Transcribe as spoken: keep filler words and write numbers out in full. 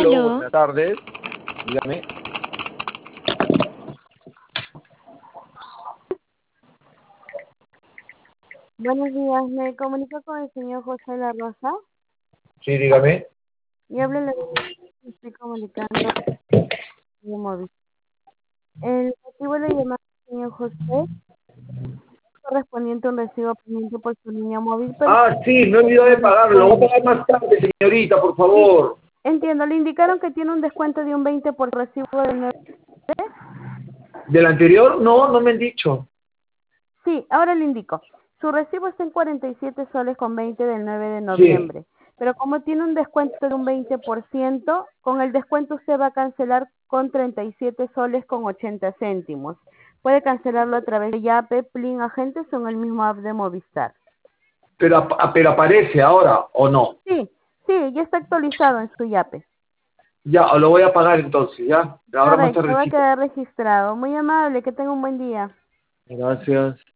Aló, Aló. buenas tardes. Dígame. Buenos días, me comunico con el señor José La Rosa Sí, dígame. y hablo de me estoy comunicando de móvil. El motivo de la llamada del señor José es correspondiente a un recibo pendiente por su línea móvil, pero Ah, sí, me he olvidado de pagarlo. Lo voy a pagar más tarde, señorita, por sí, favor. entiendo, le indicaron que tiene un descuento de un veinte por recibo del nueve. ¿Del anterior? No, no me han dicho. Sí, ahora le indico. Su recibo está en cuarenta y siete soles con veinte del nueve de Sí. noviembre. Pero como tiene un descuento de un veinte por ciento, con el descuento usted va a cancelar con treinta y siete soles con ochenta céntimos. Puede cancelarlo a través de Yape, Plin, Agentes o en el mismo app de Movistar. Pero, ap- pero aparece ahora, ¿o no? Sí, sí, ya está actualizado en su Yape. Ya, lo voy a pagar entonces, ¿ya? Ahora más Correcto, va a tardecito. quedar registrado. Muy amable, que tenga un buen día. Gracias.